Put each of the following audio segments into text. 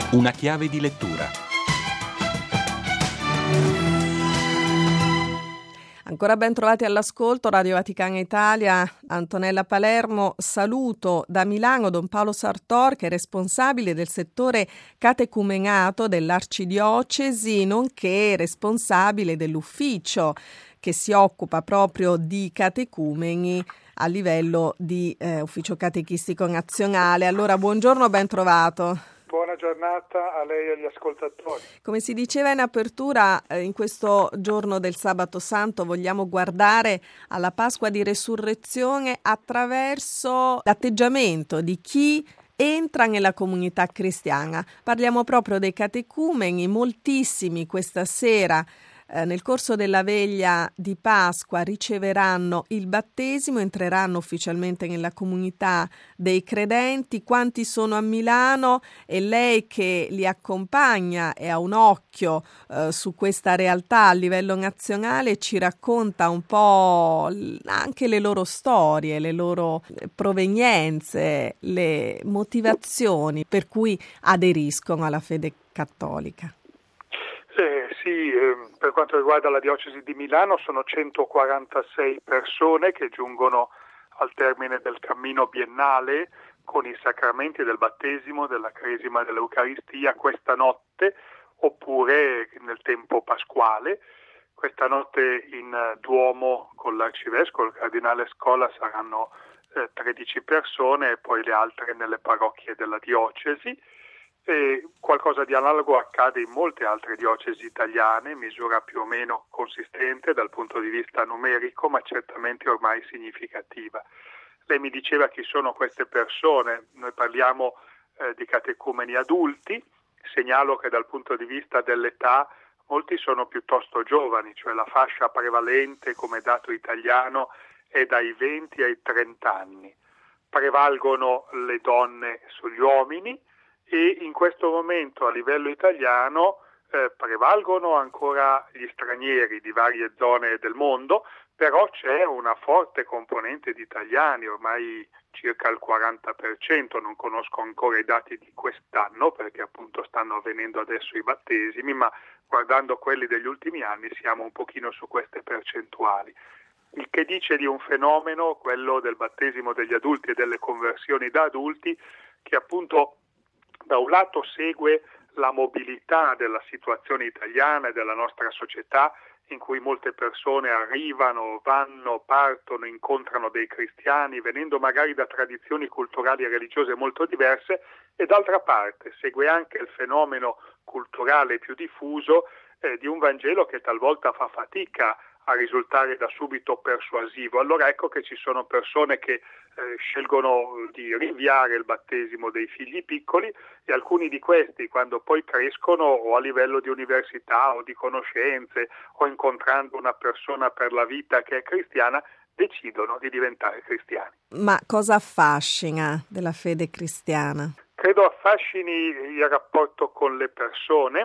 Una chiave di lettura. Ancora ben trovati all'ascolto, Radio Vaticana Italia, Antonella Palermo. Saluto da Milano Don Paolo Sartor, che è responsabile del settore catecumenato dell'Arcidiocesi, nonché responsabile dell'ufficio che si occupa proprio di catecumeni a livello di ufficio catechistico nazionale. Allora, buongiorno, ben trovato. Buona giornata a lei e agli ascoltatori. Come si diceva in apertura, in questo giorno del Sabato Santo vogliamo guardare alla Pasqua di Resurrezione attraverso l'atteggiamento di chi entra nella comunità cristiana. Parliamo proprio dei catecumeni, moltissimi questa sera nel corso della veglia di Pasqua riceveranno il battesimo, entreranno ufficialmente nella comunità dei credenti. Quanti sono a Milano? E lei che li accompagna e ha un occhio su questa realtà a livello nazionale ci racconta un po' anche le loro storie, le loro provenienze, le motivazioni per cui aderiscono alla fede cattolica. Per quanto riguarda la diocesi di Milano sono 146 persone che giungono al termine del cammino biennale con i sacramenti del battesimo, della cresima, dell'Eucaristia questa notte oppure nel tempo pasquale. Questa notte in Duomo con l'Arcivescovo, il Cardinale Scola, saranno 13 persone e poi le altre nelle parrocchie della diocesi. E qualcosa di analogo accade in molte altre diocesi italiane, misura più o meno consistente dal punto di vista numerico, ma certamente ormai significativa. Lei mi diceva chi sono queste persone. Noi parliamo di catecumeni adulti. Segnalo che dal punto di vista dell'età molti sono piuttosto giovani, cioè la fascia prevalente come dato italiano è dai 20 ai 30 anni. Prevalgono le donne sugli uomini, e in questo momento a livello italiano prevalgono ancora gli stranieri di varie zone del mondo, però c'è una forte componente di italiani, ormai circa il 40%, non conosco ancora i dati di quest'anno perché appunto stanno avvenendo adesso i battesimi, ma guardando quelli degli ultimi anni siamo un pochino su queste percentuali. Il che dice di un fenomeno, quello del battesimo degli adulti e delle conversioni da adulti, che appunto da un lato segue la mobilità della situazione italiana e della nostra società, in cui molte persone arrivano, vanno, partono, incontrano dei cristiani, venendo magari da tradizioni culturali e religiose molto diverse, e d'altra parte segue anche il fenomeno culturale più diffuso di un Vangelo che talvolta fa fatica a risultare da subito persuasivo. Allora ecco che ci sono persone che scelgono di rinviare il battesimo dei figli piccoli, e alcuni di questi, quando poi crescono o a livello di università o di conoscenze o incontrando una persona per la vita che è cristiana, decidono di diventare cristiani. Ma cosa affascina della fede cristiana? Credo affascini il rapporto con le persone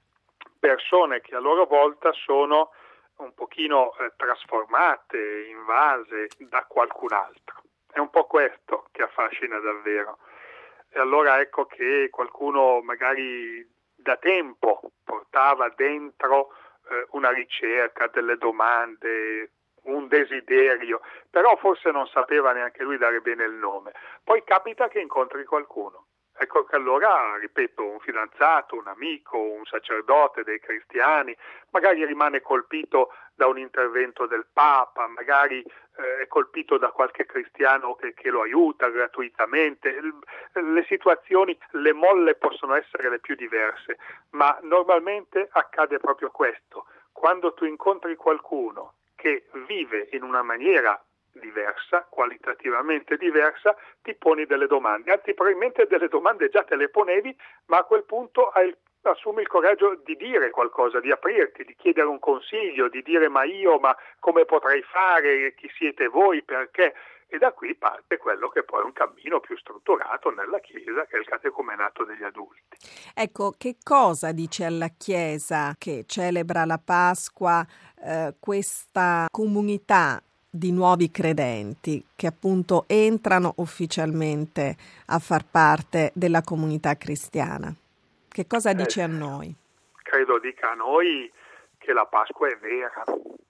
che a loro volta sono un pochino trasformate, invase da qualcun altro. È un po' questo che affascina davvero. E allora ecco che qualcuno magari da tempo portava dentro una ricerca, delle domande, un desiderio, però forse non sapeva neanche lui dare bene il nome. Poi capita che incontri qualcuno. Ecco che allora, ripeto, un fidanzato, un amico, un sacerdote dei cristiani, magari rimane colpito da un intervento del Papa, magari è colpito da qualche cristiano che lo aiuta gratuitamente. Le situazioni, le molle possono essere le più diverse, ma normalmente accade proprio questo. Quando tu incontri qualcuno che vive in una maniera diversa, qualitativamente diversa, ti poni delle domande, anzi probabilmente delle domande già te le ponevi, ma a quel punto assumi il coraggio di dire qualcosa, di aprirti, di chiedere un consiglio, di dire ma come potrei fare, chi siete voi, perché? E da qui parte quello che poi è un cammino più strutturato nella Chiesa, che è il catecumenato degli adulti. Ecco, che cosa dice alla Chiesa che celebra la Pasqua questa comunità di nuovi credenti che appunto entrano ufficialmente a far parte della comunità cristiana? Che cosa dice a noi? Credo dica a noi che la Pasqua è vera,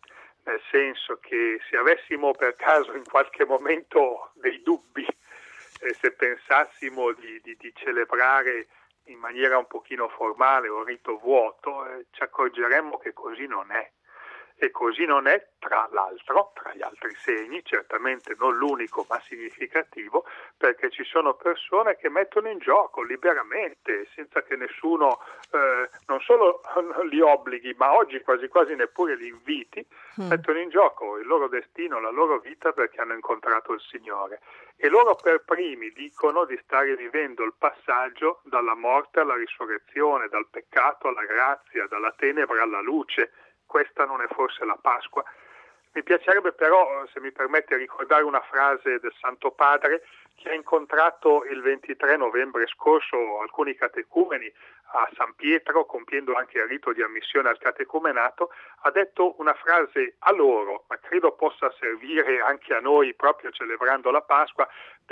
nel senso che se avessimo per caso in qualche momento dei dubbi, se pensassimo di celebrare in maniera un pochino formale o rito vuoto, ci accorgeremmo che così non è. E così non è, tra l'altro, tra gli altri segni, certamente non l'unico ma significativo, perché ci sono persone che mettono in gioco liberamente, senza che nessuno non solo li obblighi, ma oggi quasi quasi neppure li inviti, mettono in gioco il loro destino, la loro vita perché hanno incontrato il Signore. E loro per primi dicono di stare vivendo il passaggio dalla morte alla risurrezione, dal peccato alla grazia, dalla tenebra alla luce. Questa non è forse la Pasqua? Mi piacerebbe però, se mi permette, ricordare una frase del Santo Padre che ha incontrato il 23 novembre scorso alcuni catecumeni a San Pietro, compiendo anche il rito di ammissione al catecumenato. Ha detto una frase a loro, ma credo possa servire anche a noi proprio celebrando la Pasqua,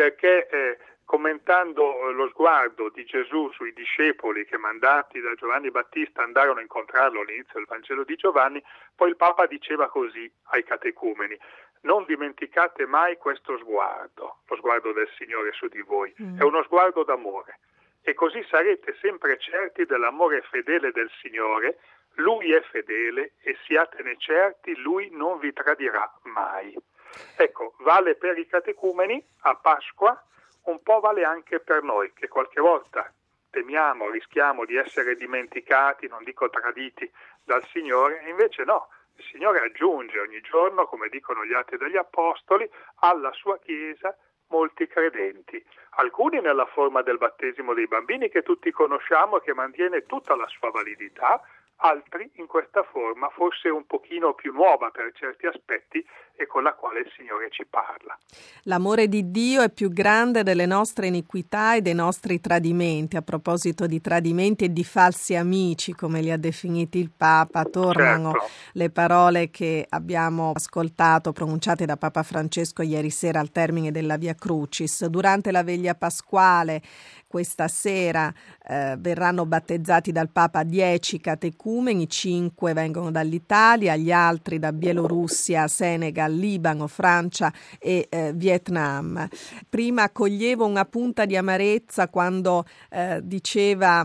perché commentando lo sguardo di Gesù sui discepoli che mandati da Giovanni Battista andarono a incontrarlo all'inizio del Vangelo di Giovanni, poi il Papa diceva così ai catecumeni: non dimenticate mai questo sguardo, lo sguardo del Signore su di voi, è uno sguardo d'amore, e così sarete sempre certi dell'amore fedele del Signore. Lui è fedele e siatene certi, Lui non vi tradirà mai. Ecco, vale per i catecumeni a Pasqua, un po' vale anche per noi, che qualche volta temiamo, rischiamo di essere dimenticati, non dico traditi dal Signore, e invece no, il Signore aggiunge ogni giorno, come dicono gli Atti degli Apostoli, alla sua Chiesa molti credenti, alcuni nella forma del battesimo dei bambini che tutti conosciamo e che mantiene tutta la sua validità, altri in questa forma forse un pochino più nuova per certi aspetti e con la quale il Signore ci parla. L'amore di Dio è più grande delle nostre iniquità e dei nostri tradimenti. A proposito di tradimenti e di falsi amici, come li ha definiti il Papa, tornano le parole che abbiamo ascoltato pronunciate da Papa Francesco ieri sera al termine della Via Crucis. Durante la veglia pasquale questa sera verranno battezzati dal Papa 10 catecumeni, 5 vengono dall'Italia, gli altri da Bielorussia, Senegal, Libano, Francia e Vietnam. Prima coglievo una punta di amarezza quando diceva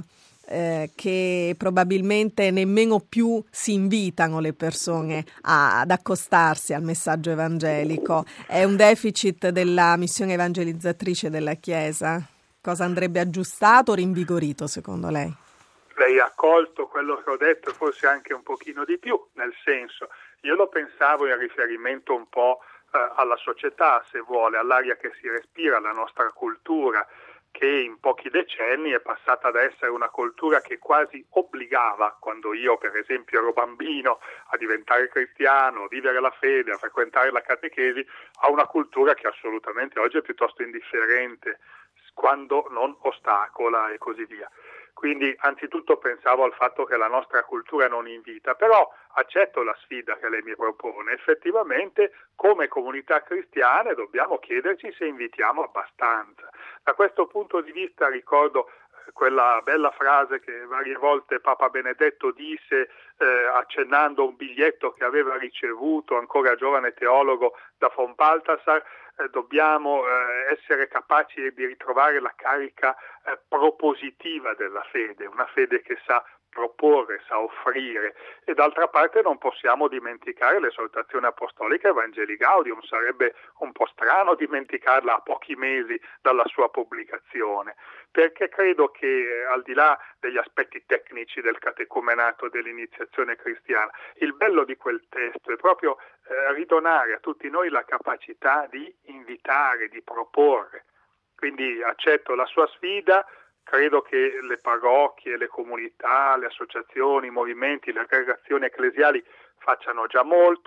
che probabilmente nemmeno più si invitano le persone ad accostarsi al messaggio evangelico. È un deficit della missione evangelizzatrice della Chiesa? Cosa andrebbe aggiustato o rinvigorito secondo lei? Lei ha colto quello che ho detto e forse anche un pochino di più, nel senso, io lo pensavo in riferimento un po' alla società, se vuole, all'aria che si respira, alla nostra cultura, che in pochi decenni è passata da essere una cultura che quasi obbligava, quando io per esempio ero bambino, a diventare cristiano, a vivere la fede, a frequentare la catechesi, a una cultura che assolutamente oggi è piuttosto indifferente, quando non ostacola e così via. Quindi anzitutto pensavo al fatto che la nostra cultura non invita, però accetto la sfida che lei mi propone. Effettivamente come comunità cristiane dobbiamo chiederci se invitiamo abbastanza. Da questo punto di vista ricordo quella bella frase che varie volte Papa Benedetto disse accennando un biglietto che aveva ricevuto ancora giovane teologo da von Balthasar: dobbiamo essere capaci di ritrovare la carica propositiva della fede, una fede che sa proporre, sa offrire, e d'altra parte non possiamo dimenticare l'esortazione apostolica Evangelii Gaudium. Sarebbe un po' strano dimenticarla a pochi mesi dalla sua pubblicazione, perché credo che al di là degli aspetti tecnici del catecumenato, dell'iniziazione cristiana, il bello di quel testo è proprio ridonare a tutti noi la capacità di invitare, di proporre. Quindi accetto la sua sfida. Credo che le parrocchie, le comunità, le associazioni, i movimenti, le aggregazioni ecclesiali facciano già molto,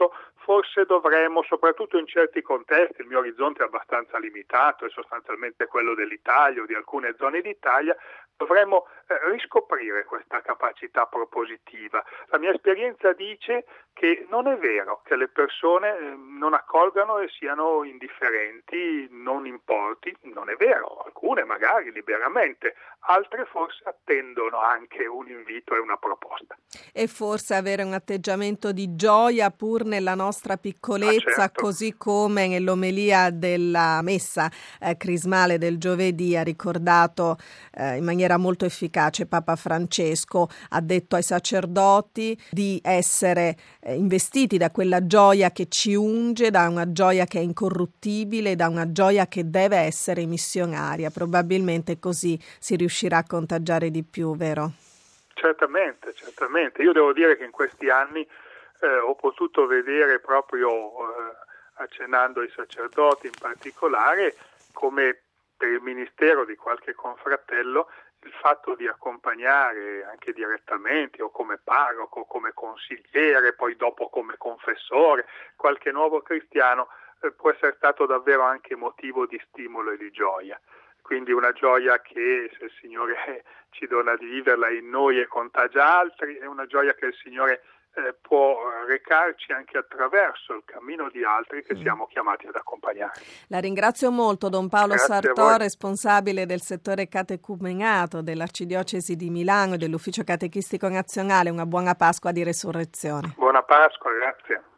forse dovremmo, soprattutto in certi contesti, il mio orizzonte è abbastanza limitato, è sostanzialmente quello dell'Italia o di alcune zone d'Italia, dovremmo riscoprire questa capacità propositiva. La mia esperienza dice che non è vero che le persone non accolgano e siano indifferenti, non importi, non è vero, alcune magari liberamente, altre forse attendono anche un invito e una proposta. E forse avere un atteggiamento di gioia pur nella nostra piccolezza, certo. Così come nell'omelia della messa crismale del giovedì ha ricordato in maniera molto efficace Papa Francesco, ha detto ai sacerdoti di essere investiti da quella gioia che ci unge, da una gioia che è incorruttibile, da una gioia che deve essere missionaria. Probabilmente così si riuscirà a contagiare di più, vero? Certamente. Io devo dire che in questi anni ho potuto vedere proprio, accennando ai sacerdoti in particolare, come per il ministero di qualche confratello, il fatto di accompagnare anche direttamente o come parroco, come consigliere, poi dopo come confessore, qualche nuovo cristiano può essere stato davvero anche motivo di stimolo e di gioia. Quindi una gioia che, se il Signore ci dona di viverla in noi e contagia altri, è una gioia che il Signore può recarci anche attraverso il cammino di altri che siamo chiamati ad accompagnare. La ringrazio molto, Don Paolo Grazie Sartor, responsabile del settore catecumenato dell'Arcidiocesi di Milano e dell'Ufficio Catechistico Nazionale. Una buona Pasqua di Resurrezione. Buona Pasqua, grazie.